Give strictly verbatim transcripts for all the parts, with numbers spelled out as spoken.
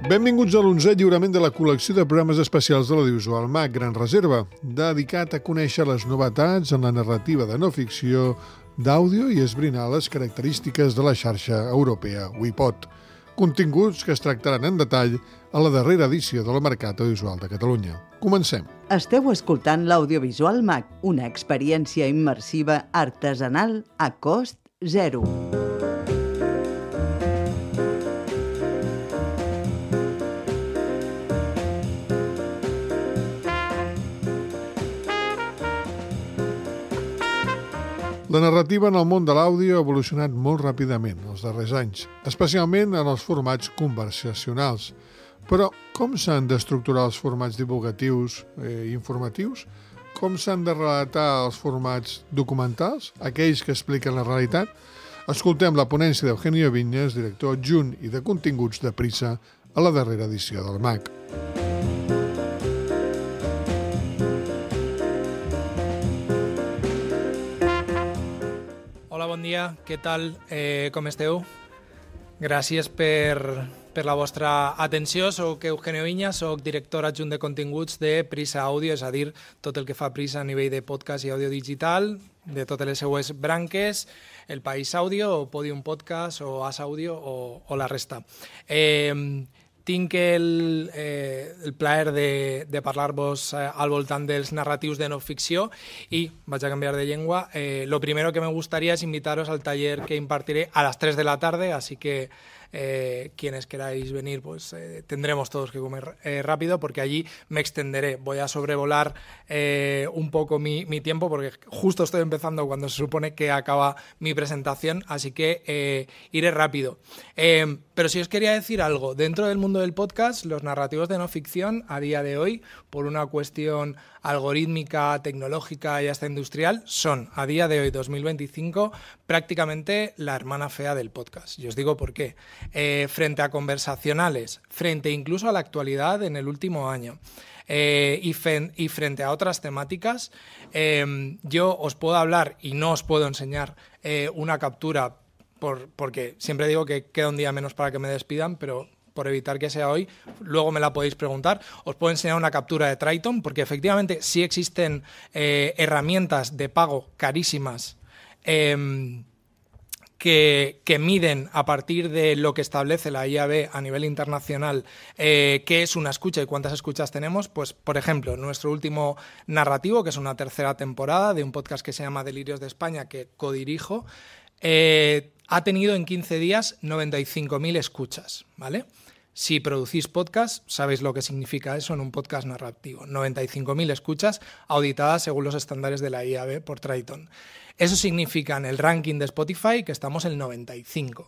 Benvinguts a l'onzè lliurament de la col·lecció de programes especials de l'Audiovisual Mac Gran Reserva, dedicat a conèixer les novetats en la narrativa de no ficció d'àudio i esbrinar les característiques de la xarxa europea WePod. Continguts que es tractaran en detall a la darrera edició del Mercat Audiovisual de Catalunya. Comencem. Esteu escoltant l'Audiovisual Mac, una experiència immersiva artesanal a cost zero. La narrativa en el món de l'àudio ha evolucionat molt ràpidament els darrers anys, especialment en els formats conversacionals. Però com s'han d'estructurar els formats divulgatius i eh, informatius? Com s'han de relatar els formats documentals, aquells que expliquen la realitat? Escoltem la ponència d'Eugenio Viñas, director adjunt i de continguts de Prisa, a la darrera edició del Mac. Hola, bon dia, què tal? Eh, com esteu? Gràcies per, per la vostra atenció. Soc Eugenio Viñas, soc director adjunt de continguts de Prisa Audio, és a dir, tot el que fa Prisa a nivell de podcast i àudio digital, de totes les seues branques, el País Àudio, o Podium Podcast, o As Àudio, o, o la resta. Eh, Tinc el, eh, el plaer de, de parlar-vos eh, al voltant dels narratius de no ficció i vaig a canviar de llengua. Eh, lo primero que me gustaría es invitaros al taller que impartiré a las tres de la tarde, así que eh, quienes queráis venir, pues eh, tendremos todos que comer eh, rápido porque allí me extenderé. Voy a sobrevolar eh, un poco mi, mi tiempo porque justo estoy empezando cuando se supone que acaba mi presentación, así que eh, iré rápido. Eh, pero si os quería decir algo, dentro del mundo del podcast, los narrativos de no ficción a día de hoy, por una cuestión algorítmica, tecnológica y hasta industrial, son a día de hoy, dos mil veinticinco, prácticamente la hermana fea del podcast. Y os digo por qué. Eh, frente a conversacionales, frente incluso a la actualidad en el último año, Eh, y, fe, y frente a otras temáticas, eh, yo os puedo hablar y no os puedo enseñar eh, una captura por, porque siempre digo que queda un día menos para que me despidan, pero por evitar que sea hoy, luego me la podéis preguntar. Os puedo enseñar una captura de Triton, porque efectivamente sí existen eh, herramientas de pago carísimas eh, Que, que miden a partir de lo que establece la I A B a nivel internacional eh, qué es una escucha y cuántas escuchas tenemos. Pues, por ejemplo, nuestro último narrativo, que es una tercera temporada de un podcast que se llama Delirios de España, que codirijo, eh, ha tenido en quince días noventa y cinco mil escuchas, ¿vale? Si producís podcast, sabéis lo que significa eso en un podcast narrativo. noventa y cinco mil escuchas auditadas según los estándares de la I A B por Triton. Eso significa en el ranking de Spotify que estamos en el noventa y cinco.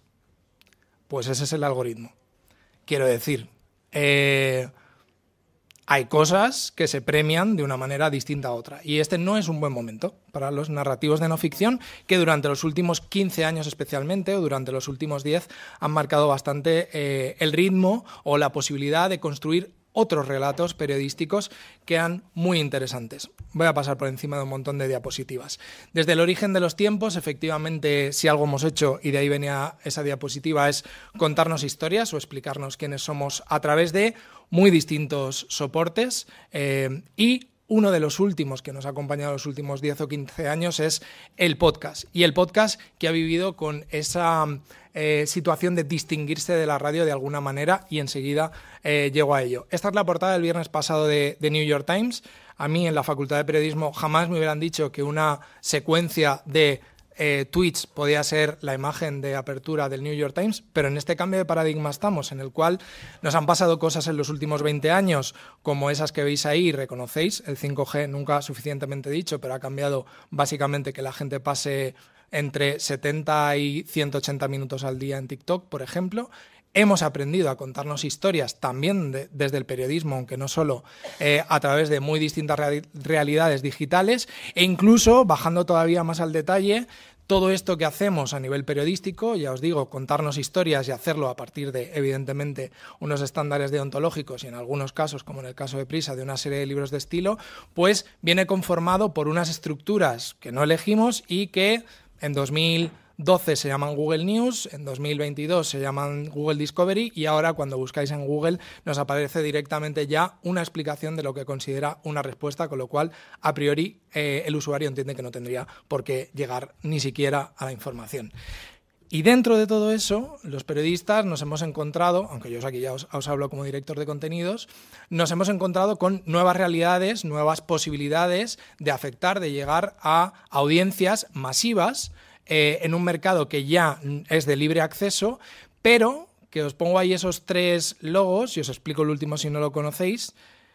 Pues ese es el algoritmo. Quiero decir, eh, hay cosas que se premian de una manera distinta a otra. Y este no es un buen momento para los narrativos de no ficción, que durante los últimos quince años especialmente, o durante los últimos diez, han marcado bastante eh, el ritmo o la posibilidad de construir otros relatos periodísticos que eran muy interesantes. Voy a pasar por encima de un montón de diapositivas. Desde el origen de los tiempos, efectivamente, si algo hemos hecho, y de ahí venía esa diapositiva, es contarnos historias o explicarnos quiénes somos a través de muy distintos soportes eh, y uno de los últimos que nos ha acompañado los últimos diez o quince años es el podcast. Y el podcast que ha vivido con esa eh, situación de distinguirse de la radio de alguna manera, y enseguida eh, llego a ello. Esta es la portada del viernes pasado de, de New York Times. A mí en la Facultad de Periodismo jamás me hubieran dicho que una secuencia de Eh, tweets podía ser la imagen de apertura del New York Times, pero en este cambio de paradigma estamos, en el cual nos han pasado cosas en los últimos veinte años, como esas que veis ahí y reconocéis. El cinco G nunca suficientemente dicho, pero ha cambiado básicamente que la gente pase entre setenta y ciento ochenta minutos al día en TikTok, por ejemplo. Hemos aprendido a contarnos historias también de, desde el periodismo, aunque no solo eh, a través de muy distintas real, realidades digitales, e incluso, bajando todavía más al detalle, todo esto que hacemos a nivel periodístico, ya os digo, contarnos historias y hacerlo a partir de, evidentemente, unos estándares deontológicos y en algunos casos, como en el caso de Prisa, de una serie de libros de estilo, pues viene conformado por unas estructuras que no elegimos y que en dos mil doce se llaman Google News, en dos mil veintidós se llaman Google Discovery y ahora cuando buscáis en Google nos aparece directamente ya una explicación de lo que considera una respuesta, con lo cual a priori eh, el usuario entiende que no tendría por qué llegar ni siquiera a la información. Y dentro de todo eso, los periodistas nos hemos encontrado, aunque yo aquí ya os, os hablo como director de contenidos, nos hemos encontrado con nuevas realidades, nuevas posibilidades de afectar, de llegar a audiencias masivas eh, en un mercado que ya es de libre acceso, pero que os pongo ahí esos tres logos, y os explico el último si no lo conocéis,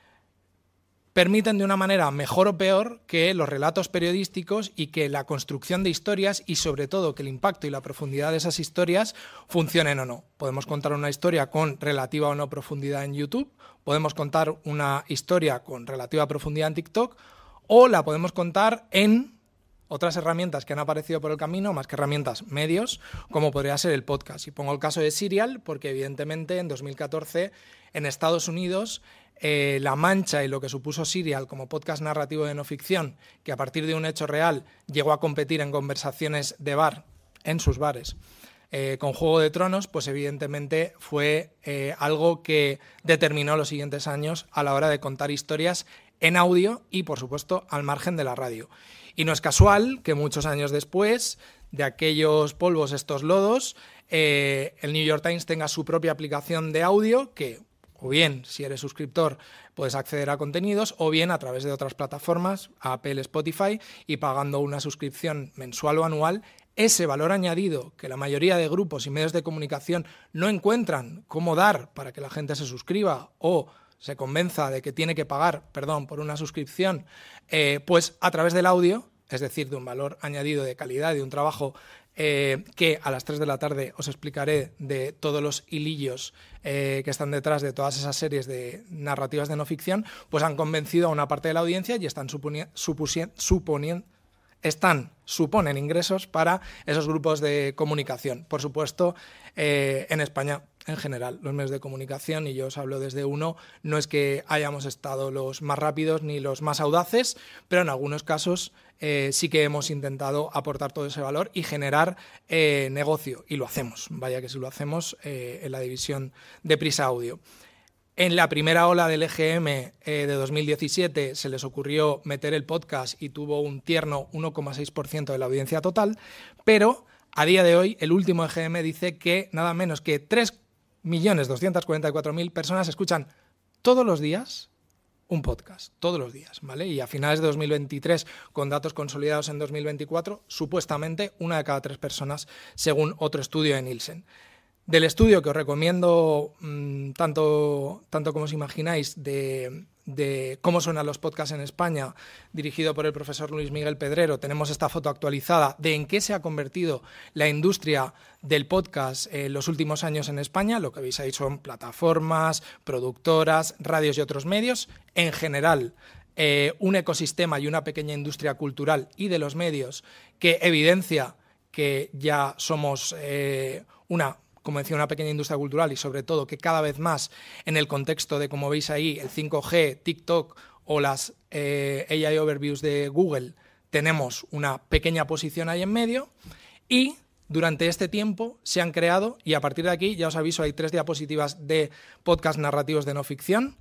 permiten de una manera mejor o peor que los relatos periodísticos y que la construcción de historias y sobre todo que el impacto y la profundidad de esas historias funcionen o no. Podemos contar una historia con relativa o no profundidad en YouTube, podemos contar una historia con relativa profundidad en TikTok o la podemos contar en otras herramientas que han aparecido por el camino, más que herramientas, medios, como podría ser el podcast. Y pongo el caso de Serial porque evidentemente en dos mil catorce en Estados Unidos Eh, La Mancha y lo que supuso Serial como podcast narrativo de no ficción, que a partir de un hecho real llegó a competir en conversaciones de bar, en sus bares, eh, con Juego de Tronos, pues evidentemente fue eh, algo que determinó los siguientes años a la hora de contar historias en audio y, por supuesto, al margen de la radio. Y no es casual que muchos años después de aquellos polvos, estos lodos, eh, el New York Times tenga su propia aplicación de audio que, o bien, si eres suscriptor, puedes acceder a contenidos, o bien a través de otras plataformas, Apple, Spotify, y pagando una suscripción mensual o anual, ese valor añadido que la mayoría de grupos y medios de comunicación no encuentran cómo dar para que la gente se suscriba o se convenza de que tiene que pagar, perdón, por una suscripción, eh, pues a través del audio, es decir, de un valor añadido de calidad, de un trabajo Eh, que a las tres de la tarde os explicaré de todos los hilillos eh, que están detrás de todas esas series de narrativas de no ficción, pues han convencido a una parte de la audiencia y están suponiendo están, suponen ingresos para esos grupos de comunicación. Por supuesto, eh, en España, en general, los medios de comunicación, y yo os hablo desde uno, no es que hayamos estado los más rápidos ni los más audaces, pero en algunos casos eh, sí que hemos intentado aportar todo ese valor y generar eh, negocio, y lo hacemos, vaya que sí lo hacemos eh, en la división de Prisa Audio. En la primera ola del E G M eh, de dos mil diecisiete se les ocurrió meter el podcast y tuvo un tierno uno coma seis por ciento de la audiencia total, pero a día de hoy el último E G M dice que nada menos que tres millones doscientas cuarenta y cuatro mil personas escuchan todos los días un podcast, todos los días, ¿vale? Y a finales de dos mil veintitrés, con datos consolidados en dos mil veinticuatro, supuestamente una de cada tres personas, según otro estudio de Nielsen. Del estudio que os recomiendo mmm, tanto, tanto como os imagináis de, de cómo suenan los podcasts en España, dirigido por el profesor Luis Miguel Pedrero, tenemos esta foto actualizada de en qué se ha convertido la industria del podcast en los últimos años en España. Lo que veis ahí son plataformas, productoras, radios y otros medios. En general, eh, un ecosistema y una pequeña industria cultural y de los medios que evidencia que ya somos eh, una... como decía, una pequeña industria cultural y sobre todo que cada vez más en el contexto de, como veis ahí, el cinco G, TikTok o las eh, A I Overviews de Google, tenemos una pequeña posición ahí en medio y durante este tiempo se han creado, y a partir de aquí, ya os aviso, hay tres diapositivas de podcast narrativos de no ficción,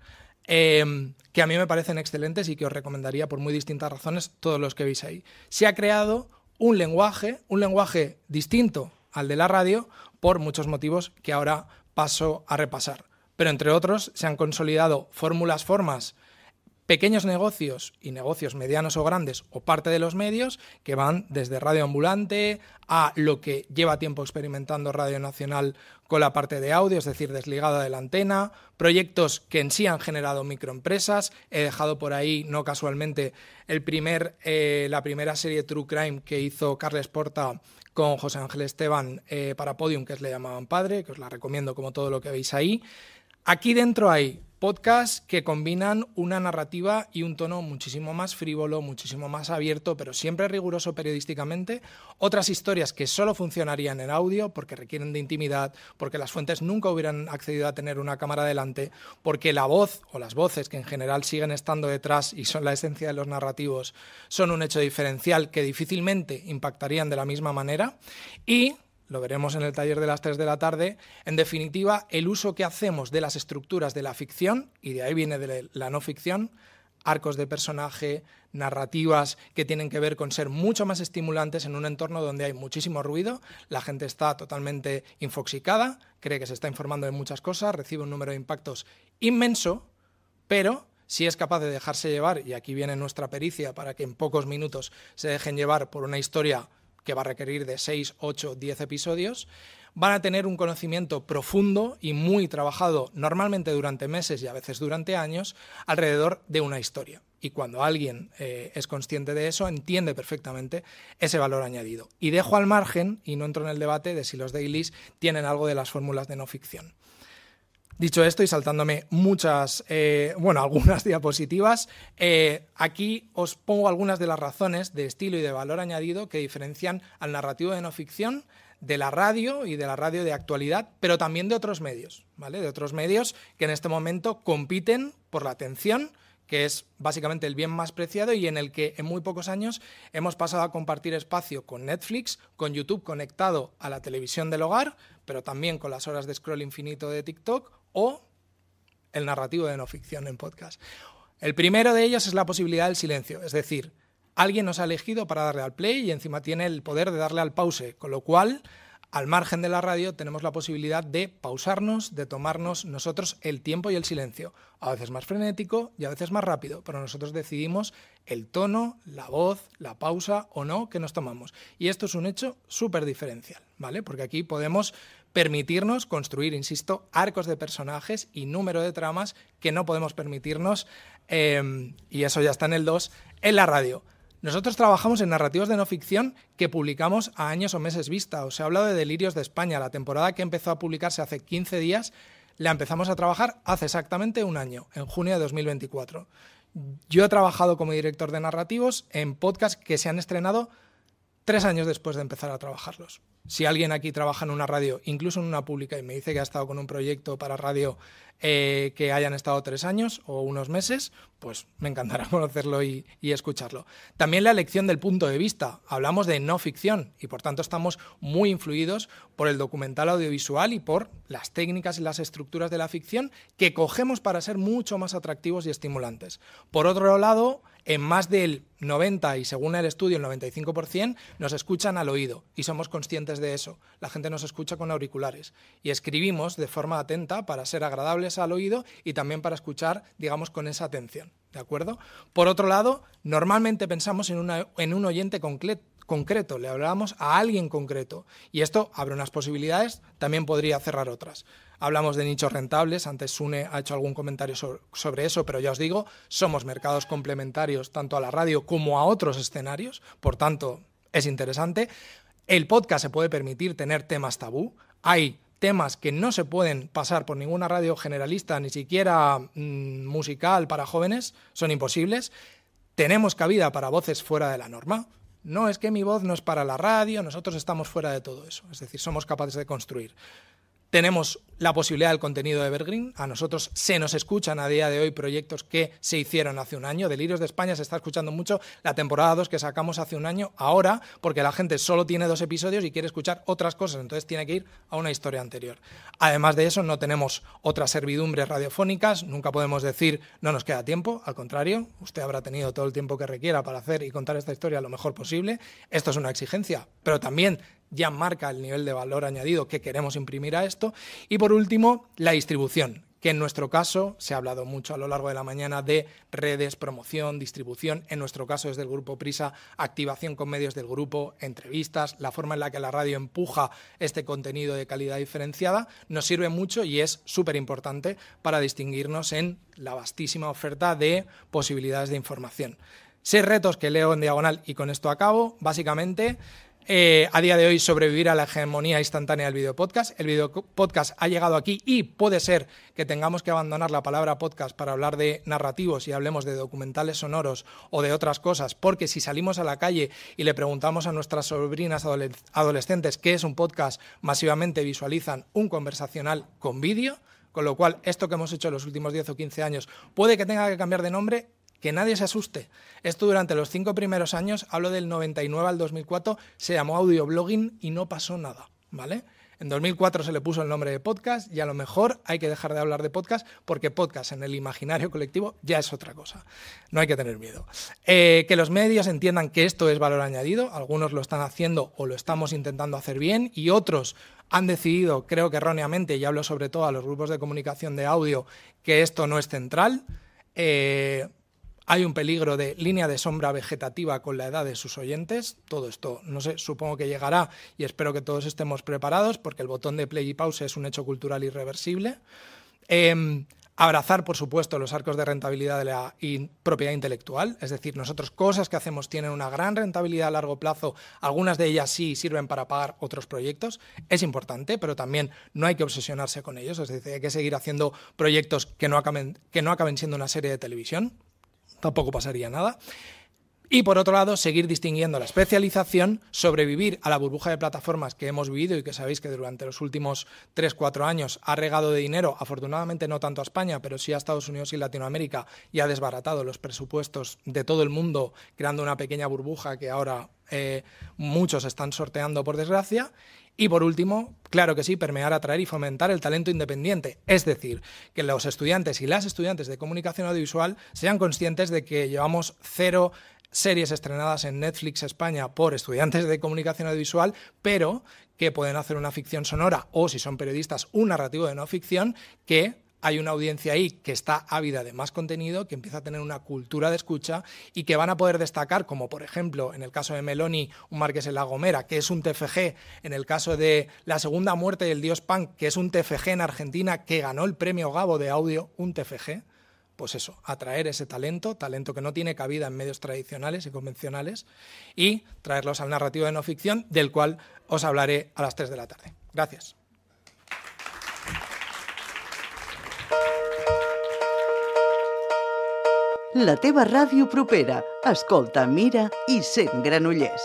eh, que a mí me parecen excelentes y que os recomendaría por muy distintas razones todos los que veis ahí. Se ha creado un lenguaje, un lenguaje distinto al de la radio, por muchos motivos que ahora paso a repasar. Pero entre otros se han consolidado fórmulas, formas, pequeños negocios y negocios medianos o grandes o parte de los medios que van desde radio ambulante a lo que lleva tiempo experimentando Radio Nacional con la parte de audio, es decir, desligada de la antena, proyectos que en sí han generado microempresas. He dejado por ahí, no casualmente, el primer, eh, la primera serie True Crime que hizo Carles Porta con José Ángel Esteban eh, para Podium, que es Le llamaban padre, que os la recomiendo como todo lo que veis ahí. Aquí dentro hay podcasts que combinan una narrativa y un tono muchísimo más frívolo, muchísimo más abierto, pero siempre riguroso periodísticamente. Otras historias que solo funcionarían en audio porque requieren de intimidad, porque las fuentes nunca hubieran accedido a tener una cámara delante, porque la voz o las voces, que en general siguen estando detrás y son la esencia de los narrativos, son un hecho diferencial que difícilmente impactarían de la misma manera. Y lo veremos en el taller de las tres de la tarde, en definitiva, el uso que hacemos de las estructuras de la ficción, y de ahí viene de la no ficción, arcos de personaje, narrativas que tienen que ver con ser mucho más estimulantes en un entorno donde hay muchísimo ruido, la gente está totalmente infoxicada, cree que se está informando de muchas cosas, recibe un número de impactos inmenso, pero si es capaz de dejarse llevar, y aquí viene nuestra pericia para que en pocos minutos se dejen llevar por una historia que va a requerir de seis, ocho, diez episodios, van a tener un conocimiento profundo y muy trabajado, normalmente durante meses y a veces durante años, alrededor de una historia. Y cuando alguien eh, es consciente de eso, entiende perfectamente ese valor añadido. Y dejo al margen, y no entro en el debate, de si los dailies tienen algo de las fórmulas de no ficción. Dicho esto y saltándome muchas, eh, bueno, algunas diapositivas, eh, aquí os pongo algunas de las razones de estilo y de valor añadido que diferencian al narrativo de no ficción de la radio y de la radio de actualidad, pero también de otros medios, ¿vale? De otros medios que en este momento compiten por la atención, que es básicamente el bien más preciado y en el que en muy pocos años hemos pasado a compartir espacio con Netflix, con YouTube conectado a la televisión del hogar, pero también con las horas de scroll infinito de TikTok o el narrativo de no ficción en podcast. El primero de ellos es la posibilidad del silencio, es decir, alguien nos ha elegido para darle al play y encima tiene el poder de darle al pause, con lo cual, al margen de la radio, tenemos la posibilidad de pausarnos, de tomarnos nosotros el tiempo y el silencio, a veces más frenético y a veces más rápido, pero nosotros decidimos el tono, la voz, la pausa o no que nos tomamos. Y esto es un hecho súper diferencial, ¿vale? Porque aquí podemos permitirnos construir, insisto, arcos de personajes y número de tramas que no podemos permitirnos, eh, y eso ya está en el dos, en la radio. Nosotros trabajamos en narrativas de no ficción que publicamos a años o meses vista. Os he hablado de Delirios de España, la temporada que empezó a publicarse hace quince días, la empezamos a trabajar hace exactamente un año, en junio de dos mil veinticuatro. Yo he trabajado como director de narrativos en podcasts que se han estrenado tres años después de empezar a trabajarlos. Si alguien aquí trabaja en una radio, incluso en una pública, y me dice que ha estado con un proyecto para radio eh, que hayan estado tres años o unos meses, pues me encantará conocerlo y, y escucharlo. También la elección del punto de vista. Hablamos de no ficción y por tanto estamos muy influidos por el documental audiovisual y por las técnicas y las estructuras de la ficción que cogemos para ser mucho más atractivos y estimulantes. Por otro lado, en más del noventa y según el estudio el noventa y cinco por ciento nos escuchan al oído y somos conscientes de eso. La gente nos escucha con auriculares y escribimos de forma atenta para ser agradables al oído y también para escuchar, digamos, con esa atención, ¿de acuerdo? Por otro lado, normalmente pensamos en, una, en un oyente concreto. concreto, le hablamos a alguien concreto y esto abre unas posibilidades, también podría cerrar otras. Hablamos de nichos rentables, antes Sune ha hecho algún comentario sobre, sobre eso, pero ya os digo, somos mercados complementarios tanto a la radio como a otros escenarios, por tanto es interesante. El podcast se puede permitir tener temas tabú, hay temas que no se pueden pasar por ninguna radio generalista, ni siquiera mmm, musical para jóvenes, son imposibles. Tenemos cabida para voces fuera de la norma. No, es que mi voz no es para la radio, nosotros estamos fuera de todo eso. Es decir, somos capaces de construir. Tenemos la posibilidad del contenido de Evergreen. A nosotros se nos escuchan a día de hoy proyectos que se hicieron hace un año. Delirios de España se está escuchando mucho la temporada dos que sacamos hace un año, ahora, porque la gente solo tiene dos episodios y quiere escuchar otras cosas, entonces tiene que ir a una historia anterior. Además de eso, no tenemos otras servidumbres radiofónicas, nunca podemos decir no nos queda tiempo, al contrario, usted habrá tenido todo el tiempo que requiera para hacer y contar esta historia lo mejor posible. Esto es una exigencia, pero también ya marca el nivel de valor añadido que queremos imprimir a esto. Y por último, la distribución, que en nuestro caso se ha hablado mucho a lo largo de la mañana de redes, promoción, distribución. En nuestro caso desde el Grupo Prisa, activación con medios del grupo, entrevistas, la forma en la que la radio empuja este contenido de calidad diferenciada, nos sirve mucho y es súper importante para distinguirnos en la vastísima oferta de posibilidades de información. Seis retos que leo en diagonal y con esto acabo. Básicamente, eh, a día de hoy sobrevivir a la hegemonía instantánea del videopodcast. El videopodcast ha llegado aquí y puede ser que tengamos que abandonar la palabra podcast para hablar de narrativos y hablemos de documentales sonoros o de otras cosas, porque si salimos a la calle y le preguntamos a nuestras sobrinas adoles- adolescentes qué es un podcast, masivamente visualizan un conversacional con vídeo, con lo cual esto que hemos hecho en los últimos diez o quince años puede que tenga que cambiar de nombre. Que nadie se asuste. Esto durante los cinco primeros años, hablo del noventa y nueve al dos mil cuatro, se llamó audioblogging y no pasó nada, ¿vale? En dos mil cuatro se le puso el nombre de podcast y a lo mejor hay que dejar de hablar de podcast porque podcast en el imaginario colectivo ya es otra cosa. No hay que tener miedo. Eh, que los medios entiendan que esto es valor añadido, algunos lo están haciendo o lo estamos intentando hacer bien y otros han decidido, creo que erróneamente, y hablo sobre todo a los grupos de comunicación de audio, que esto no es central. Eh... Hay un peligro de línea de sombra vegetativa con la edad de sus oyentes. Todo esto, no sé, supongo que llegará y espero que todos estemos preparados porque el botón de play y pause es un hecho cultural irreversible. Eh, abrazar, por supuesto, los arcos de rentabilidad de la in- propiedad intelectual. Es decir, nosotros cosas que hacemos tienen una gran rentabilidad a largo plazo. Algunas de ellas sí sirven para pagar otros proyectos. Es importante, pero también no hay que obsesionarse con ellos. Es decir, hay que seguir haciendo proyectos que no acaben, que no acaben siendo una serie de televisión. Tampoco pasaría nada. Y por otro lado, seguir distinguiendo la especialización, sobrevivir a la burbuja de plataformas que hemos vivido y que sabéis que durante los últimos tres cuatro años ha regado de dinero, afortunadamente no tanto a España, pero sí a Estados Unidos y Latinoamérica, y ha desbaratado los presupuestos de todo el mundo, creando una pequeña burbuja que ahora eh, muchos están sorteando, por desgracia. Y por último, claro que sí, permear, atraer y fomentar el talento independiente. Es decir, que los estudiantes y las estudiantes de comunicación audiovisual sean conscientes de que llevamos cero series estrenadas en Netflix España por estudiantes de comunicación audiovisual, pero que pueden hacer una ficción sonora o, si son periodistas, un narrativo de no ficción, que hay una audiencia ahí que está ávida de más contenido, que empieza a tener una cultura de escucha y que van a poder destacar, como por ejemplo en el caso de Meloni, un Marqués en La Gomera, que es un T F G, en el caso de La segunda muerte del dios punk, que es un T F G en Argentina, que ganó el premio Gabo de audio, un T F G. Pues eso, atraer ese talento, talento que no tiene cabida en medios tradicionales y convencionales, y traerlos al narrativo de no ficción, del cual os hablaré a las tres de la tarde. Gracias. La teva ràdio propera. Escolta, mira i sent Granollers.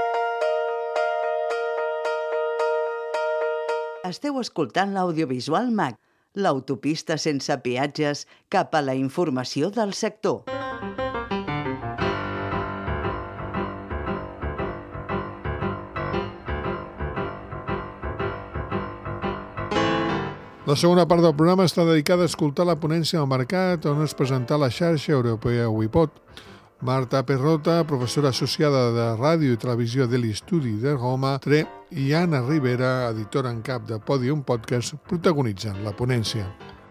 Esteu escoltant l'audiovisual MAC, l'autopista sense peatges cap a la informació del sector. La segona part del programa està dedicada a escoltar la ponència del mercat on es presenta la xarxa europea WePod. Marta Perrota, professora associada de Ràdio i Televisió de l'Estudi de Roma, tre, i Anna Rivera, editora en cap de Podium Podcast, protagonitzen la ponència.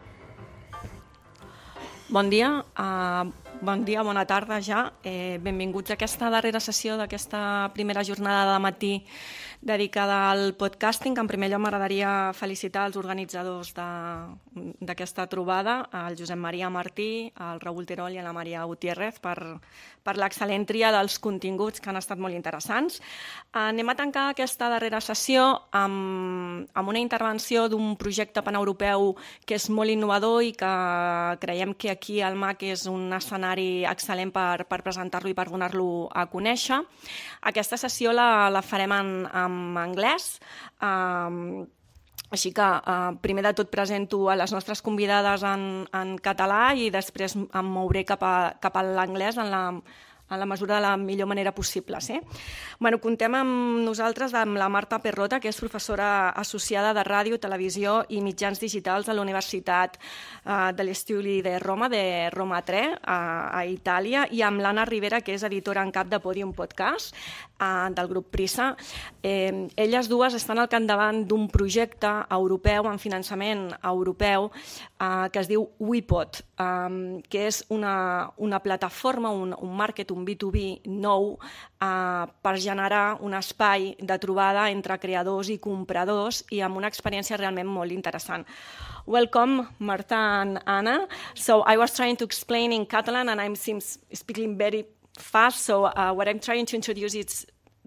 Bon dia, uh, bon dia, bona tarda ja. Eh, benvinguts a aquesta darrera sessió d'aquesta primera jornada de matí dedicada al podcasting. En primer lloc m'agradaria felicitar els organitzadors d'aquesta trobada, el Josep Maria Martí, el Raül Terol i la Maria Gutiérrez, per, per l'excel·lent tria dels continguts que han estat molt interessants. Anem a tancar aquesta darrera sessió amb, amb una intervenció d'un projecte paneuropeu que és molt innovador i que creiem que aquí al MAC és un escenari excel·lent per, per presentar-lo i per donar-lo a conèixer. Aquesta sessió la, la farem en, en anglès, um, així que uh, primer de tot presento a les nostres convidades en, en català i després em mouré cap a, cap a l'anglès en la en la mesura de la millor manera possible. Sí? Bueno, contem amb nosaltres amb la Marta Perrota, que és professora associada de ràdio, televisió i mitjans digitals a la Universitat uh, de l'Estudi de Roma, de Roma tre, a, a Itàlia, i amb l'Anna Rivera, que és editora en cap de Podium Podcast, uh, del grup Prisa. Eh, elles dues estan al capdavant d'un projecte europeu, en finançament europeu, uh, que es diu WePod, um, que és una, una plataforma, un, un marketing, un B dos B nou uh, per generar un espai de trobada entre creadors i compradors i amb una experiència realment molt interessant. Welcome, Marta and Anna. So I was trying to explain in Catalan and I'm seems speaking very fast, so uh, what I'm trying to introduce is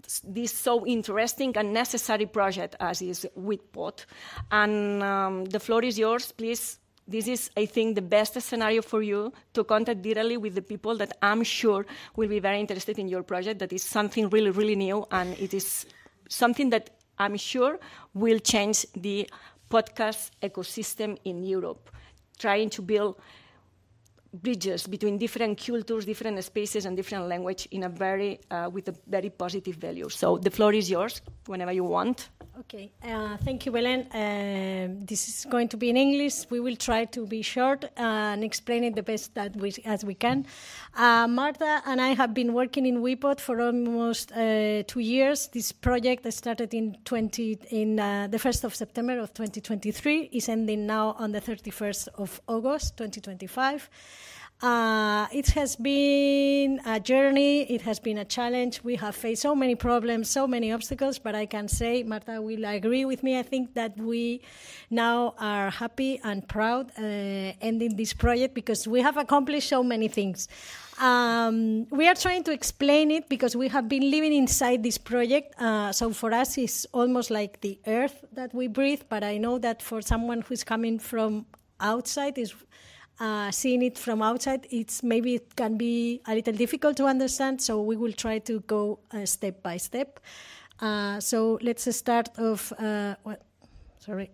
this so interesting and necessary project as is Witpod. And um, the floor is yours, please. This is, I think, the best scenario for you to contact directly with the people that I'm sure will be very interested in your project. That is something really, really new, and it is something that I'm sure will change the podcast ecosystem in Europe, trying to build bridges between different cultures, different spaces, and different language in a very uh, with a very positive value. So the floor is yours whenever you want. Okay, uh, thank you, Belen. Uh, this is going to be in English. We will try to be short and explain it the best that we, as we can. Uh, Marta and I have been working in Witpod for almost uh, two years. This project started in twenty in uh, the first of September of twenty twenty-three. Is ending now on the thirty-first of August twenty twenty-five. Uh, it has been a journey, it has been a challenge. We have faced so many problems, so many obstacles, but I can say, Marta will agree with me, I think that we now are happy and proud uh, ending this project because we have accomplished so many things. Um, we are trying to explain it because we have been living inside this project. Uh, so for us, it's almost like the earth that we breathe, but I know that for someone who's coming from outside, is Uh, seeing it from outside, it's maybe it can be a little difficult to understand, so we will try to go uh, step by step. Uh, so let's start off. Uh, what? Sorry.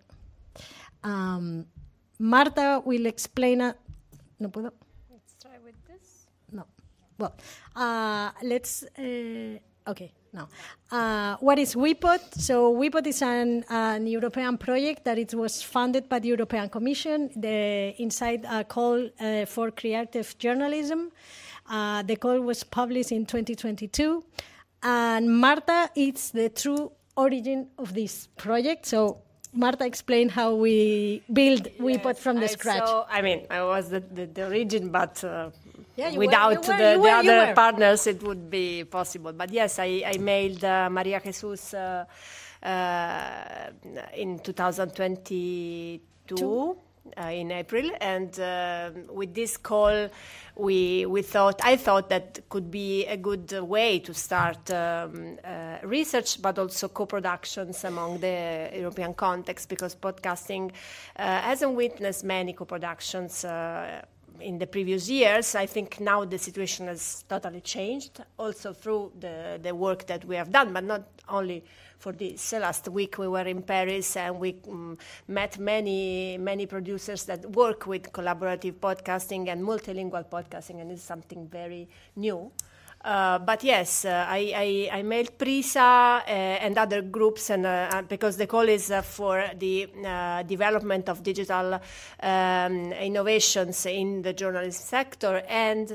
Um, Marta will explain. A, no puedo. Let's try with this. No. Well, uh, let's. Uh, okay. No. Uh, what is Witpod? So Witpod is an, an European project that it was funded by the European Commission the, inside a call uh, for creative journalism. Uh, the call was published in twenty twenty-two. And Marta is the true origin of this project. So Marta, explain how we build Witpod yes, from the I scratch. So, I mean, I was the, the, the origin, but uh, yeah, without were, the, were, the other were. partners, it would be possible. But yes, I, I mailed uh, Maria Jesus uh, uh, in two thousand twenty-two. Two? Uh, in April, and uh, with this call, we we thought I thought that could be a good uh, way to start um, uh, research, but also co-productions among the European context, because podcasting uh, hasn't witnessed many co-productions uh, in the previous years. I think now the situation has totally changed, also through the the work that we have done, but not only for this. Last week we were in Paris and we um, met many, many producers that work with collaborative podcasting and multilingual podcasting, and it's something very new. Uh, but yes, uh, I, I, I mailed Prisa uh, and other groups, and uh, because the call is uh, for the uh, development of digital um, innovations in the journalism sector, and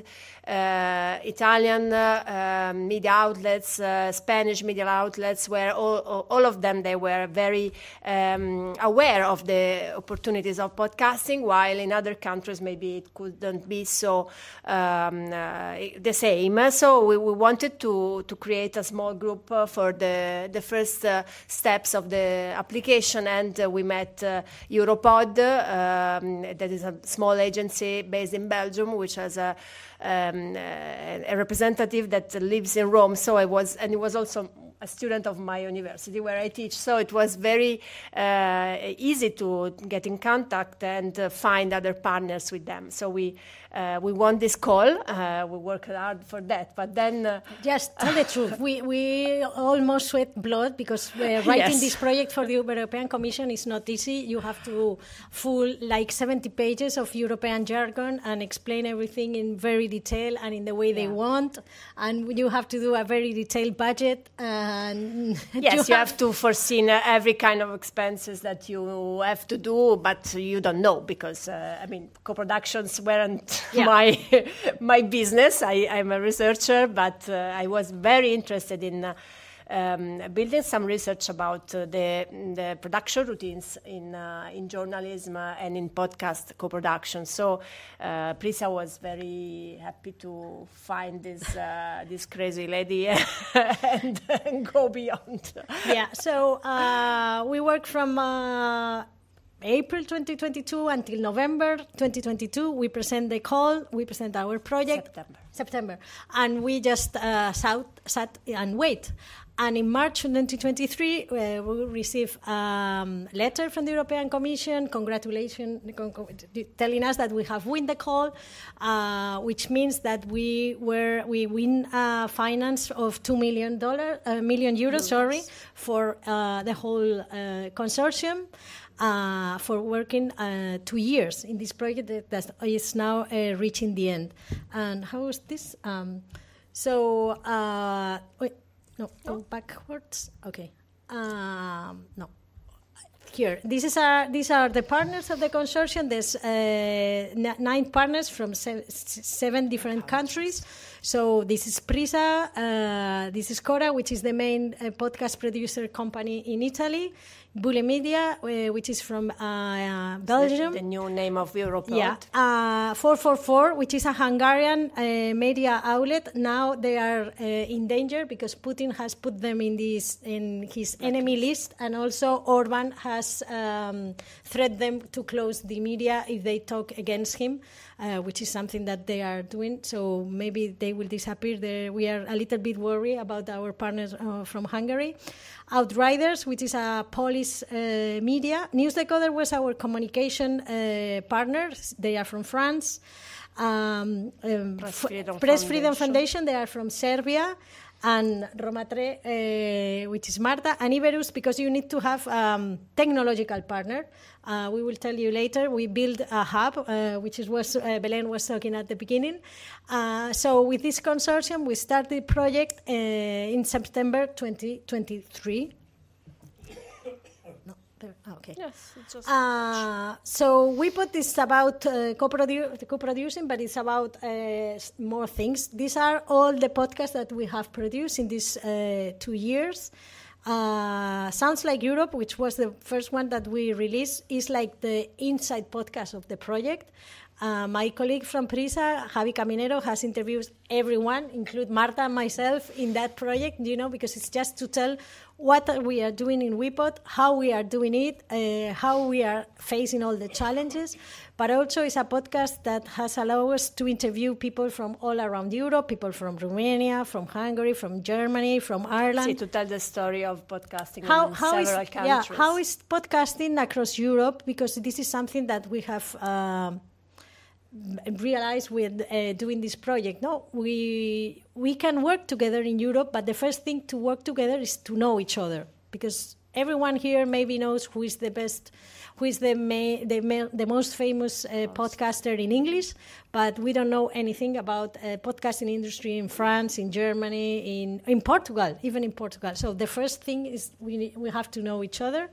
uh, Italian uh, um, media outlets, uh, Spanish media outlets, where all, all of them, they were very um, aware of the opportunities of podcasting, while in other countries maybe it couldn't be so um, uh, the same. So We, we wanted to, to create a small group uh, for the, the first uh, steps of the application, and uh, we met uh, Europod, um, that is a small agency based in Belgium, which has a, um, a representative that lives in Rome. So I was, and it was also a student of my university where I teach. So it was very uh, easy to get in contact and uh, find other partners with them. So we uh, we won this call. Uh, we worked hard for that. But then... Uh, Just tell the truth. We we almost sweat blood because uh, writing yes. this project for the European Commission is not easy. You have to full like seventy pages of European jargon and explain everything in very detail and in the way yeah. they want. And you have to do a very detailed budget. And yes, you, you have, have to foresee every kind of expenses that you have to do, but you don't know because, uh, I mean, co-productions weren't yeah. my my business. I, I'm a researcher, but uh, I was very interested in uh, um, building some research about uh, the, the production routines in uh, in journalism uh, and in podcast co-production. So uh, Prisa was very happy to find this uh, this crazy lady and, and go beyond. Yeah. So uh, we work from. Uh, April twenty twenty-two until November twenty twenty-two. We present the call, we present our project. September. September. And we just uh, sat, sat and wait. And in March twenty twenty-three, uh, we received a um, letter from the European Commission, congratulations, con- con- telling us that we have won the call, uh, which means that we were we win a finance of two million dollars, uh, million euros, euros, sorry, for uh, the whole uh, consortium. Uh, for working uh, two years in this project that, that is now uh, reaching the end. And how is this? Um, so, uh, wait, no, go backwards. Okay. Um, no. Here, this is our, these are the partners of the consortium. There's uh, n- nine partners from se- seven different countries. So this is Prisa, uh, this is Cora, which is the main uh, podcast producer company in Italy, Bule Media, uh, which is from uh, uh, Belgium. The, the new name of Europod. Yeah, uh, four four four, which is a Hungarian uh, media outlet. Now they are uh, in danger because Putin has put them in this in his enemy list, and also Orban has um, threatened them to close the media if they talk against him, uh, which is something that they are doing. So maybe they will disappear. There, we are a little bit worried about our partners uh, from Hungary. Outriders, which is a Polish uh, media. Newsdecoder was our communication uh, partner. They are from France. Um, um, Press F- Freedom Press Foundation. Freedom Foundation, they are from Serbia. And Romatre, uh, which is Marta, and Iberus, because you need to have um, technological partner. Uh, we will tell you later. We built a hub, uh, which is what uh, Belén was talking at the beginning. Uh, so with this consortium, we started the project uh, in September twenty twenty-three. No, there, okay. Yes, it's just Uh, so we put this about uh, co-produ- co-producing, but it's about uh, more things. These are all the podcasts that we have produced in these uh, two years. Uh, Sounds Like Europe, which was the first one that we released, is like the inside podcast of the project. Uh, my colleague from Prisa, Javi Caminero, has interviewed everyone, include Marta and myself, in that project, you know, because it's just to tell what we are doing in WePod, how we are doing it, uh, how we are facing all the challenges. But also it's a podcast that has allowed us to interview people from all around Europe, people from Romania, from Hungary, from Germany, from Ireland. See, to tell the story of podcasting How, in how is several countries. yeah, how is podcasting across Europe? Because this is something that we have um, realized with uh, doing this project. No, we we can work together in Europe, but the first thing to work together is to know each other, because everyone here maybe knows who is the best, who is the ma- the, ma- the most famous uh, podcaster in English, but we don't know anything about uh, podcasting industry in France, in Germany, in in Portugal, even in Portugal. So the first thing is we we have to know each other.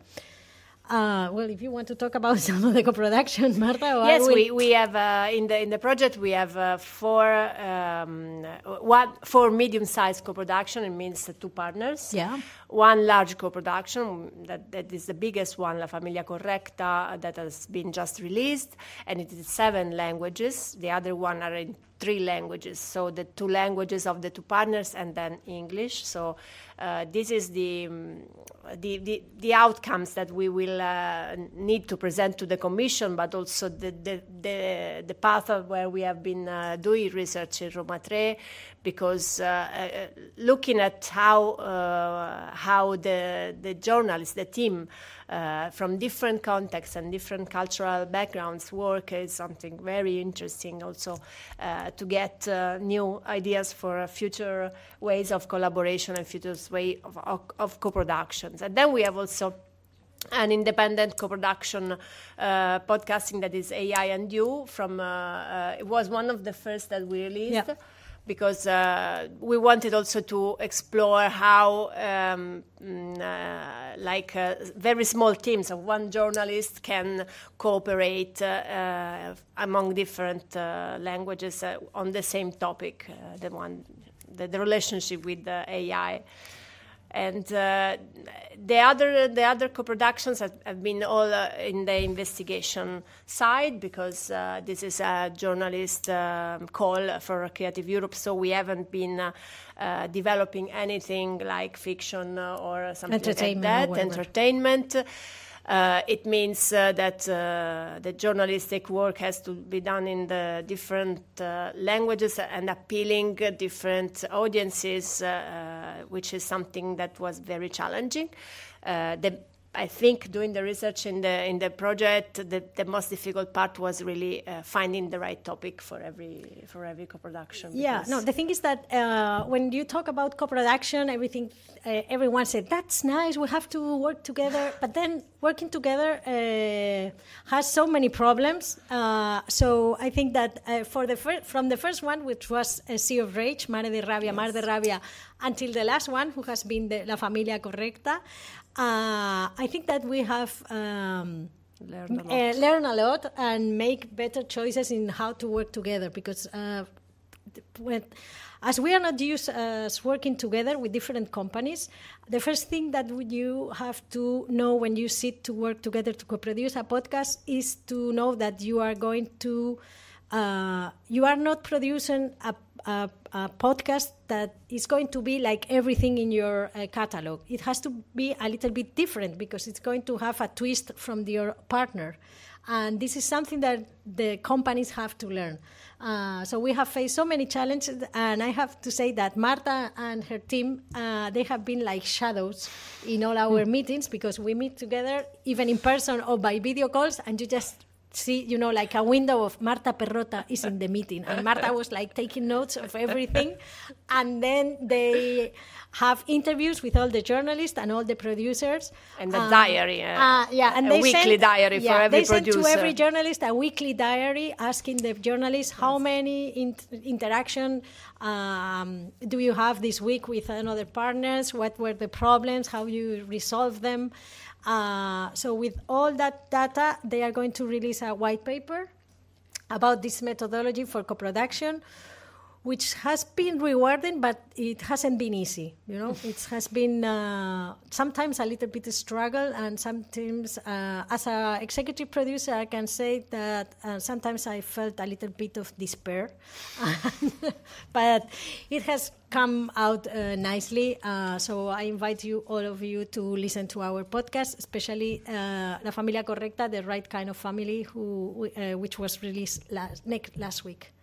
Uh, well, if you want to talk about some of the co-production, Marta, or Yes, I will... we, we have uh, in the in the project we have uh, four um, one four medium-sized co-production. It means uh, two partners. Yeah. One large co-production that, that is the biggest one, La Famiglia Correcta, that has been just released, and it is seven languages. The other one are in three languages. So the two languages of the two partners, and then English. So uh, this is the, um, the the the outcomes that we will uh, need to present to the Commission, but also the the the, the path of where we have been uh, doing research in Romatre, because uh, uh, looking at how uh, how the the journalists, the team uh, from different contexts and different cultural backgrounds work is something very interesting. Also uh, to get uh, new ideas for future ways of collaboration and future way of, of, of co-productions. And then we have also an independent co-production uh, podcasting that is A I and You. From uh, uh, it was one of the first that we released. Yeah. Because uh, we wanted also to explore how, um, uh, like, uh, very small teams of one journalist can cooperate uh, uh, among different uh, languages uh, on the same topic, uh, the one, the, the relationship with the A I. And uh, the other the other co-productions have, have been all uh, in the investigation side, because uh, this is a journalist um, call for Creative Europe, so we haven't been uh, uh, developing anything like fiction or something like Entertainment that, or whatever. entertainment. Uh, it means uh, that uh, the journalistic work has to be done in the different uh, languages and appealing uh, different audiences, uh, uh, which is something that was very challenging. Uh, the I think doing the research in the in the project, the, the most difficult part was really uh, finding the right topic for every for every co-production. Yeah, no. The thing is that uh, when you talk about co-production, everything, uh, everyone said that's nice. We have to work together, but then working together uh, has so many problems. Uh, so I think that uh, for the fir- from the first one, which was a Sea of Rage, Mare de Rabia, yes. Mar de Rabia, until the last one, who has been the La Familia Correcta. Uh, I think that we have um, learned a lot. Uh, learn a lot and make better choices in how to work together, because uh, when, as we are not used as working together with different companies, the first thing that you have to know when you sit to work together to co-produce a podcast is to know that you are going to uh, you are not producing a A, a podcast that is going to be like everything in your uh, catalog. It has to be a little bit different because it's going to have a twist from your partner. And this is something that the companies have to learn. Uh, so we have faced so many challenges, and I have to say that Marta and her team, uh, they have been like shadows in all our meetings, because we meet together even in person or by video calls, and you just see, you know, like a window of Marta Perrota is in the meeting. And Marta was like taking notes of everything. And then they have interviews with all the journalists and all the producers. And the um, diary. Uh, uh, yeah, and a they weekly send, diary yeah, for every they producer. They send to every journalist a weekly diary asking the journalist, how many in- interaction um, do you have this week with another partners? What were the problems? How you resolve them? Uh, so with all that data, they are going to release a white paper about this methodology for co-production, which has been rewarding, but it hasn't been easy. You know, it has been uh, sometimes a little bit of struggle, and sometimes, uh, as an executive producer, I can say that uh, sometimes I felt a little bit of despair, but it has come out uh, nicely. Uh, so I invite you, all of you, to listen to our podcast, especially uh, La Familia Correcta, the right kind of family, who uh, which was released last, next, last week.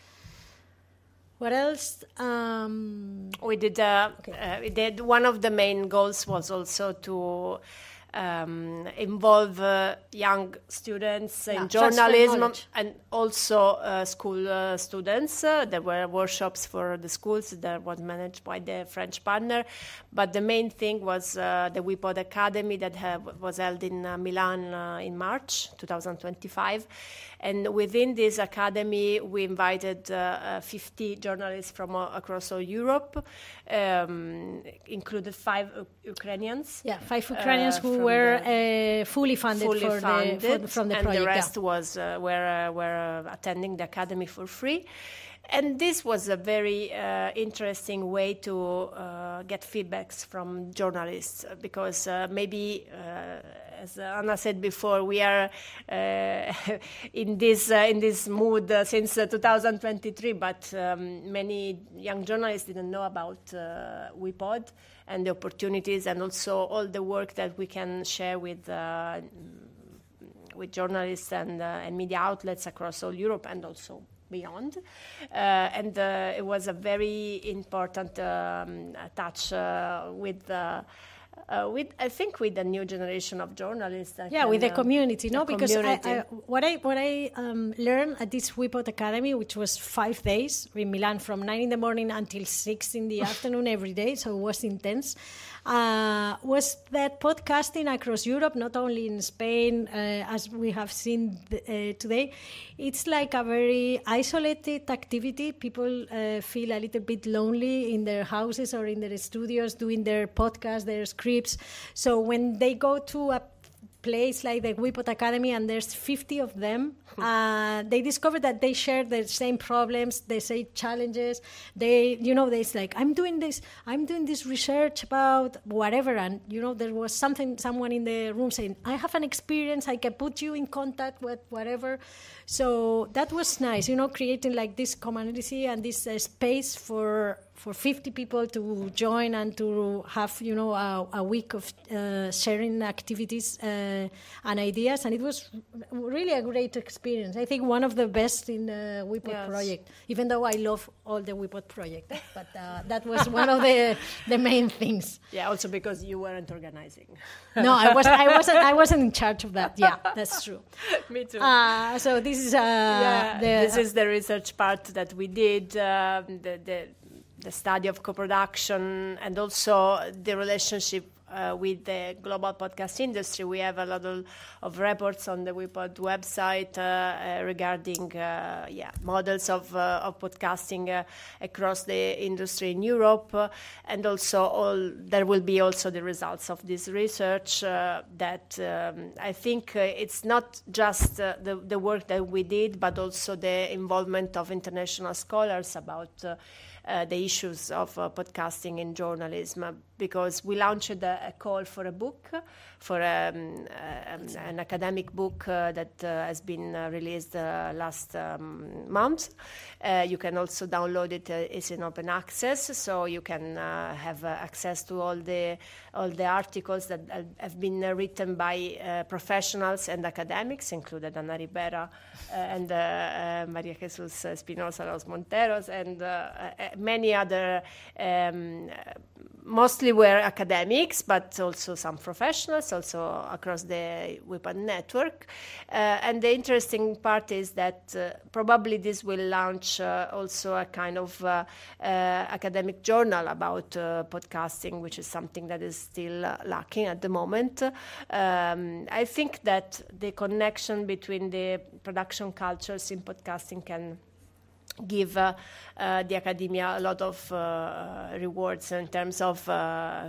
What else? Um, we did. Uh, okay. uh, we did. One of the main goals was also to um, involve uh, young students yeah, in journalism, knowledge. and also uh, school uh, students. Uh, there were workshops for the schools that was managed by the French partner. But the main thing was uh, the WePod Academy that have, was held in uh, Milan uh, in March twenty twenty-five. And within this academy, we invited uh, uh, fifty journalists from uh, across all Europe, um, included five uh, Ukrainians. Yeah, five Ukrainians uh, who were the, uh, fully funded, fully for funded the, for, from the and project. And the rest yeah. was uh, were, uh, were uh, attending the academy for free. And this was a very uh, interesting way to uh, get feedbacks from journalists, because uh, maybe, uh, as Anna said before, we are uh, in this uh, in this mood uh, since uh, two thousand twenty-three, but um, many young journalists didn't know about uh, WePod and the opportunities, and also all the work that we can share with uh, with journalists and, uh, and media outlets across all Europe and also beyond. Uh, and uh, it was a very important um, touch uh, with uh, Uh, with, I think, with the new generation of journalists. Yeah, can, with the uh, community, no? the Because community. I, I, what I what I um, learned at this WePod Academy, which was five days in Milan, from nine in the morning until six in the afternoon every day, so it was intense, uh, was that podcasting across Europe, not only in Spain, uh, as we have seen th- uh, today, it's like a very isolated activity. People uh, feel a little bit lonely in their houses or in their studios doing their podcasts, their scripts. So when they go to a place like the WePod Academy and there's fifty of them uh, they discovered that they shared the same problems, the same challenges. They, you know, they's like, I'm doing this, I'm doing this research about whatever, and you know, there was something, someone in the room saying, I have an experience, I can put you in contact with whatever. So that was nice, you know, creating like this community and this uh, space for for fifty people to join and to have, you know, a, a week of uh, sharing activities uh, and ideas. And it was really a great experience. I think one of the best in the WePod yes. project, even though I love all the WePod project. But uh, that was one of the the main things. Yeah, also because you weren't organizing. No, I, was, I, wasn't, I wasn't in charge of that. Yeah, that's true. Me too. Uh, so this is... Uh, yeah, the, this is the research part that we did, uh, the, the the study of co-production, and also the relationship uh, with the global podcast industry. We have a lot of, of reports on the WePod website uh, uh, regarding uh, yeah models of uh, of podcasting uh, across the industry in Europe, uh, and also all there will be also the results of this research. Uh, that um, I think uh, it's not just uh, the the work that we did, but also the involvement of international scholars about. Uh, Uh, the issues of uh, podcasting in journalism, uh, because we launched a, a call for a book, for um, uh, an academic book uh, that uh, has been uh, released uh, last um, month. Uh, you can also download it. Uh, it's in open access, so you can uh, have uh, access to all the all the articles that uh, have been uh, written by uh, professionals and academics, included Ana Ribera uh, and uh, uh, Maria Jesus Espinosa Los Monteros, and uh, uh, many other, um, mostly were academics, but also some professionals, also across the WePod network. Uh, and the interesting part is that uh, probably this will launch uh, also a kind of uh, uh, academic journal about uh, podcasting, which is something that is still uh, lacking at the moment. Um, I think that the connection between the production cultures in podcasting can give uh, uh, the academia a lot of uh, rewards in terms of uh,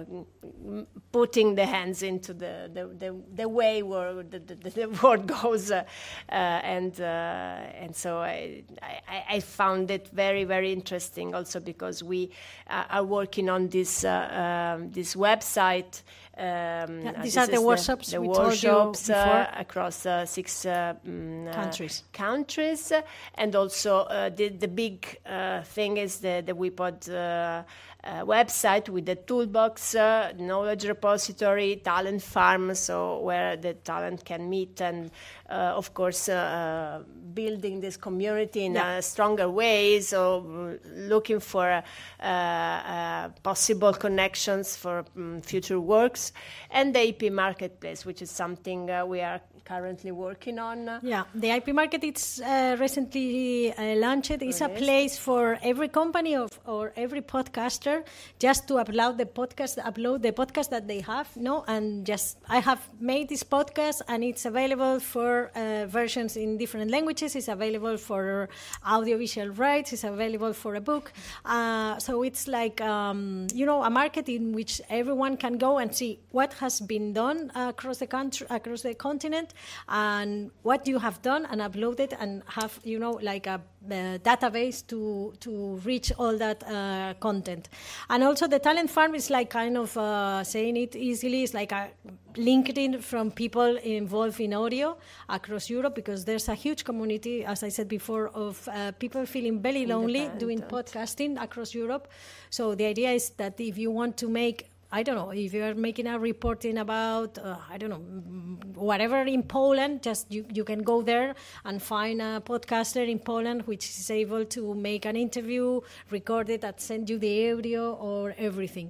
putting the hands into the the, the, the way where the, the, the world goes, uh, uh, and uh, and so I, I, I found it very very interesting also because we uh, are working on this uh, um, this website. Um, yeah, these are the workshops the, the we workshops told you uh, across uh, six uh, um, countries. Uh, countries, and also uh, the the big uh, thing is the the WePod uh, uh, website with the toolbox, uh, knowledge repository, talent farm, so where the talent can meet, and uh, of course uh, building this community in yeah. a stronger way. So looking for uh, uh, possible connections for um, future works. And the I P marketplace, which is something uh, we are currently working on. Yeah, the I P market is uh, recently uh, launched. It's a place for every company of, or every podcaster just to upload the podcast, upload the podcast that they have. No, and just I have made this podcast, and it's available for uh, versions in different languages. It's available for audiovisual rights. It's available for a book. Uh, so it's like um, you know, a market in which everyone can go and see what has been done uh, across the country, across the continent, and what you have done, and upload it, and have, you know, like a, a database to to reach all that uh, content. And also the talent farm is like kind of uh, saying it easily. It's like a LinkedIn from people involved in audio across Europe, because there's a huge community, as I said before, of uh, people feeling very lonely doing podcasting across Europe. So the idea is that if you want to make, I don't know, if you're making a reporting about, uh, I don't know, whatever in Poland, just you, you can go there and find a podcaster in Poland which is able to make an interview, record it, and send you the audio or everything.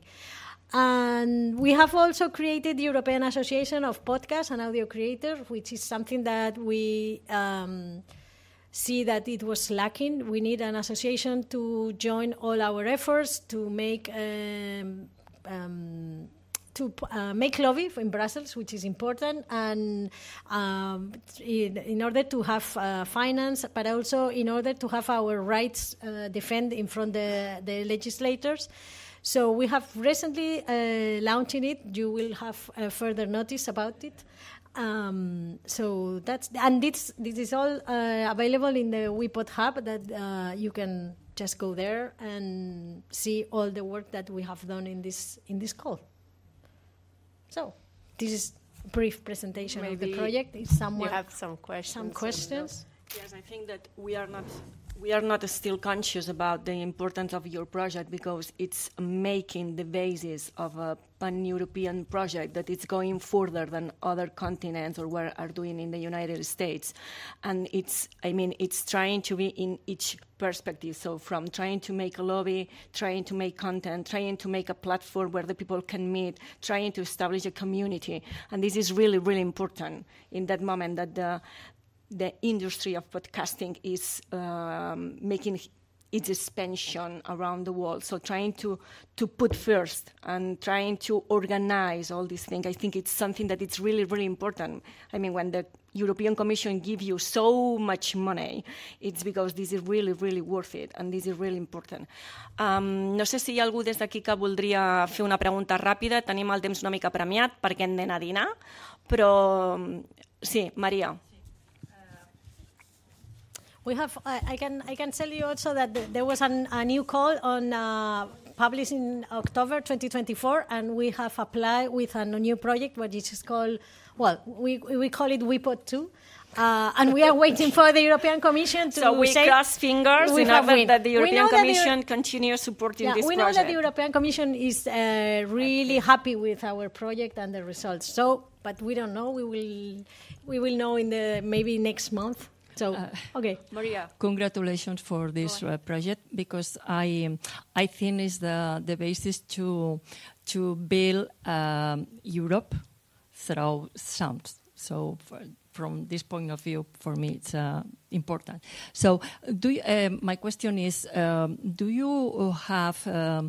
And we have also created the European Association of Podcasts and Audio Creators, which is something that we um, see that it was lacking. We need an association to join all our efforts to make um, um, to uh, make lobby in Brussels, which is important, and um, in, in order to have uh, finance, but also in order to have our rights uh, defended in front of the, the legislators. So we have recently uh, launched it. You will have uh, further notice about it. Um, so that's and this this is all uh, available in the WePod Hub that uh, you can just go there and see all the work that we have done in this in this call. So this is a brief presentation Maybe of the project. If someone you have some questions. Some questions. Yes, I think that we are not we are not still conscious about the importance of your project because it's making the basis of a pan-European project that is going further than other continents or what are doing in the United States. And it's, I mean, it's trying to be in each perspective. So from trying to make a lobby, trying to make content, trying to make a platform where the people can meet, trying to establish a community. And this is really, really important in that moment that the the industry of podcasting is um, making its expansion around the world. So trying to, to put first and trying to organize all these things, I think it's something that it's really, really important. I mean, when the European Commission gives you so much money, it's because this is really, really worth it, and this is really important. Um, no sé si hi ha algú des d'aquí que voldria fer una pregunta ràpida. Tenim el temps una mica premiat perquè hem d'anar a dinar, però sí, Maria. We have. Uh, I can. I can tell you also that th there was an, a new call on uh, published in October twenty twenty-four, and we have applied with a new project, which is called. Well, we we call it WePod two, uh, and we are waiting for the European Commission to. So we say cross fingers in order that the European Commission the, continues supporting yeah, this we project. We know that the European Commission is uh, really happy with our project and the results. So, but we don't know. We will. We will know in the maybe next month. So, uh, okay, Maria. Congratulations for this uh, project, because I I think it's the the basis to to build um, Europe through sound. So, for, from this point of view, for me, it's uh, important. So, do you, uh, my question is: um, do you have um,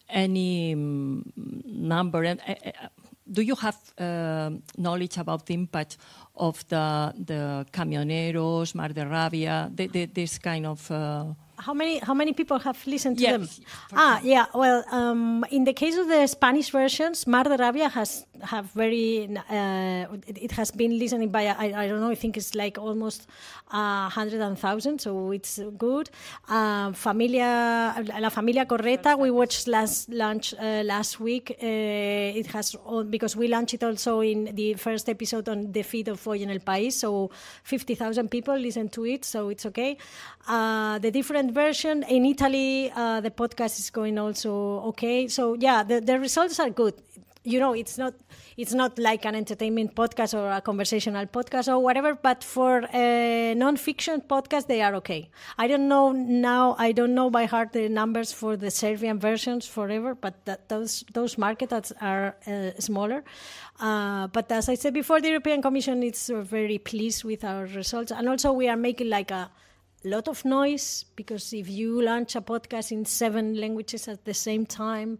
any um, number? Uh, uh, do you have uh, knowledge about the impact of the the camioneros, Mar de Rabia, the, the, this kind of? Uh, how many how many people have listened to yes, them? Ah, sure. yeah. Well, um, in the case of the Spanish versions, Mar de Rabia has have very. Uh, it, it has been listened by I, I don't know. I think it's like almost a uh, hundred and thousand. So it's good. Uh, Familia La Familia Correta we watched last launch uh, last week. Uh, it has all, because we launched it also in the first episode on the feed of Hoy en el País. So fifty thousand people listened to it. So it's okay. Uh, the different version in Italy, uh, the podcast is going also okay. So yeah, the, the results are good. You know, it's not it's not like an entertainment podcast or a conversational podcast or whatever, but for a non-fiction podcast, they are okay. I don't know now, I don't know by heart the numbers for the Serbian versions forever, but that, those those markets are uh, smaller. Uh, but as I said before, the European Commission is uh, very pleased with our results. And also we are making like a lot of noise, because if you launch a podcast in seven languages at the same time,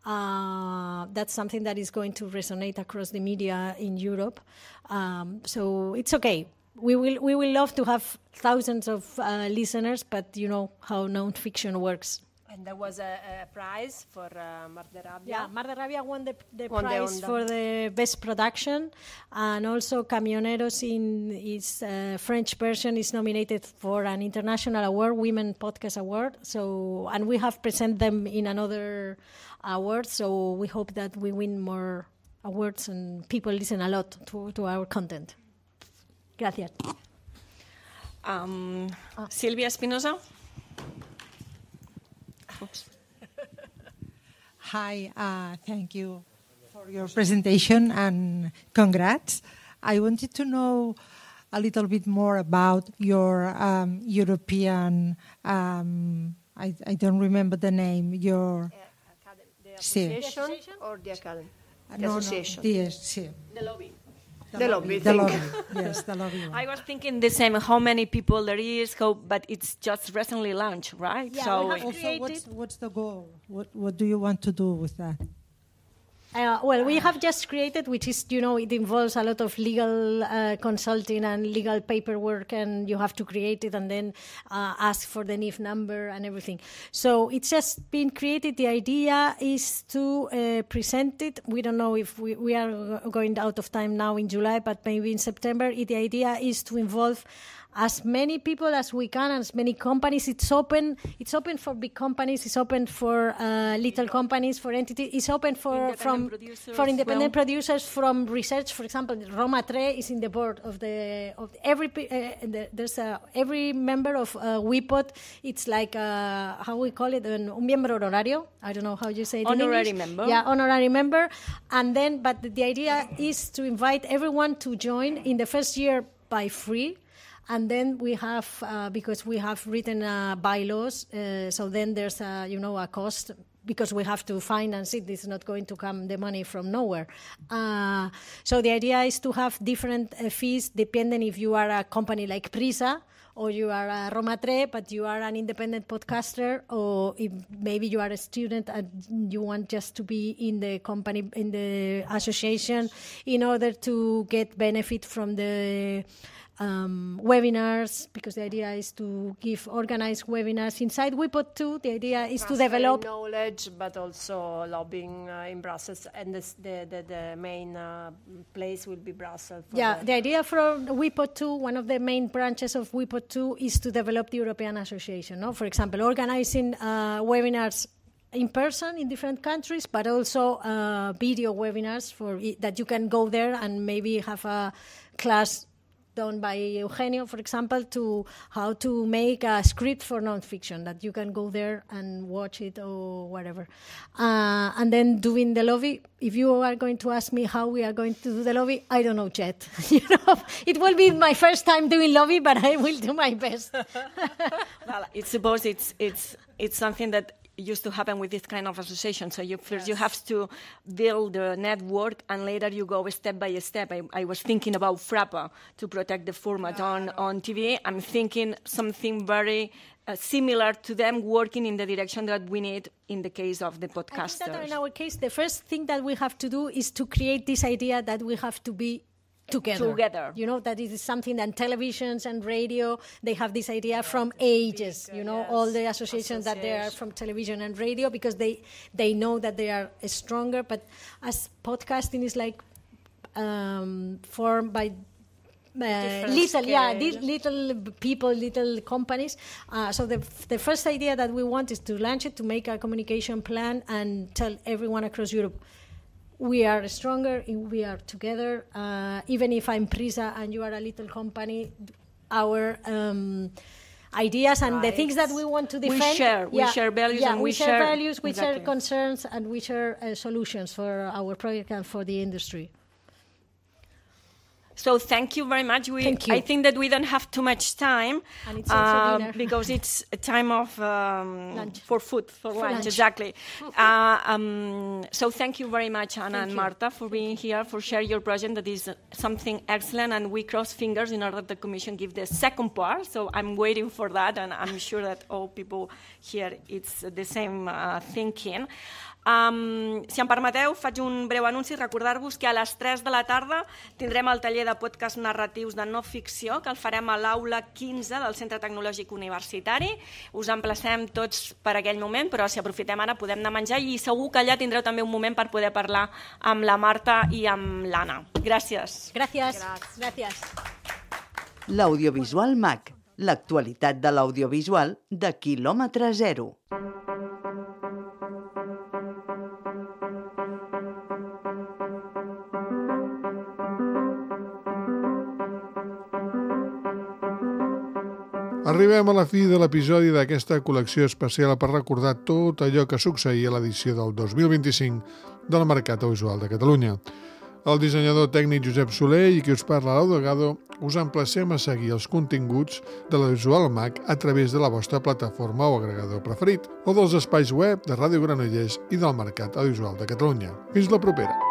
uh, that's something that is going to resonate across the media in Europe. Um, so it's okay. We will we will love to have thousands of uh, listeners, but you know how non-fiction works. And there was a, a prize for uh, Mar de Rabia. Yeah, Mar de Rabia won the, the won prize the for the best production, and also Camioneros in its uh, French version is nominated for an international award, Women Podcast Award. So, and we have presented them in another award. So we hope that we win more awards and people listen a lot to, to our content. Gracias. Um, ah. Silvia Espinosa. Oops. Hi, uh, thank you for your presentation and congrats. I wanted to know a little bit more about your um, European, um, I, I don't remember the name, your... Uh, the association sí. or the academy? The no, association. No, the, sí. The lobby. The, the lobby, lobby, the lobby. Yes, the lobby one. I was thinking the same, how many people there is, how, but it's just recently launched, right? Yeah, so we have also, what's, what's the goal? What, what do you want to do with that? Uh, well, we have just created, which is, you know, it involves a lot of legal uh, consulting and legal paperwork, and you have to create it and then uh, ask for the N I F number and everything. So it's just been created. The idea is to uh, present it. We don't know if we, we are going out of time now in July, but maybe in September. The idea is to involve as many people as we can, as many companies. It's open. It's open for big companies. It's open for uh, little companies, for entities. It's open for from for independent well. producers, from research. For example, Roma Tre is in the board of the of every. Uh, the, there's a, every member of uh, WePod. It's like a, how we call it, un, un miembro honorario. I don't know how you say it. Honorary in English. member. Yeah, honorary member. And then, but the idea is to invite everyone to join in the first year by free. And then we have, uh, because we have written uh, bylaws, uh, so then there's a, you know, a cost because we have to finance it. It's not going to come the money from nowhere. Uh, so the idea is to have different uh, fees depending if you are a company like Prisa or you are a Roma Tre, but you are an independent podcaster, or if maybe you are a student and you want just to be in the company, in the association, in order to get benefit from the Um, webinars, because the idea is to give organized webinars inside WePod too. The idea is to develop knowledge, but also lobbying uh, in Brussels, and this, the, the the main uh, place will be Brussels. Yeah, the, the idea for WePod two, one of the main branches of WePod two, is to develop the European Association. No? For example, organizing uh, webinars in person in different countries, but also uh, video webinars for it, that you can go there and maybe have a class done by Eugenio, for example, to how to make a script for nonfiction, that you can go there and watch it or whatever. Uh, and then doing the lobby, if you are going to ask me how we are going to do the lobby, I don't know yet. You know, it will be my first time doing lobby, but I will do my best. Well, I suppose it's it's it's something that used to happen with this kind of association. So you first yes. you have to build the network, and later you go step by step. I, I was thinking about Frappa to protect the format yeah, on, on T V. I'm thinking something very uh, similar to them, working in the direction that we need in the case of the podcasters. I think that in our case, the first thing that we have to do is to create this idea that we have to be Together. Together. You know, that it is something that televisions and radio, they have this idea from ages, you know, yes. all the associations that they are from television and radio, because they, they know that they are stronger. But as podcasting is like um, formed by Uh, little, scale. yeah, li- little people, little companies. Uh, so the the first idea that we want is to launch it, to make a communication plan and tell everyone across Europe, we are stronger, we are together. Uh, even if I'm Prisa and you are a little company, our um, ideas and right. the things that we want to defend. We share, yeah, we share values yeah, and we, we share, share values, we exactly. share concerns, and we share uh, solutions for our project and for the industry. So thank you very much. We, thank you. I think that we don't have too much time, and it's also uh, dinner. because it's a time of um, lunch. for food, for, for lunch, lunch. exactly. uh, um, so thank you very much, Anna thank and you. Marta, for being here, for sharing your project. That is something excellent, and we cross fingers in order that the Commission give the second part. So I'm waiting for that, and I'm sure that all people here, it's the same uh, thinking. Um, si em permeteu, faig un breu anunci. Recordar-vos que a les tres de la tarda tindrem el taller de podcast narratius de no ficció, que el farem a l'aula quinze del Centre Tecnològic Universitari. Us emplacem tots per aquell moment, però si aprofitem ara podem anar a menjar, i segur que allà tindreu també un moment per poder parlar amb la Marta i amb l'Anna. Gràcies. Gràcies. Gràcies. L'Audiovisual M A C, l'actualitat de l'audiovisual de quilòmetre zero. Arribem a la fi de l'episodi d'aquesta col·lecció especial per recordar tot allò que succeïa a l'edició del dos mil vint-i-cinc del Mercat Audiovisual de Catalunya. El dissenyador tècnic Josep Soler i qui us parla, Lau Delgado, us emplacem a seguir els continguts de l'Audiovisual M A C a través de la vostra plataforma o agregador preferit, o dels espais web de Ràdio Granollers i del Mercat Audiovisual de Catalunya. Fins la propera!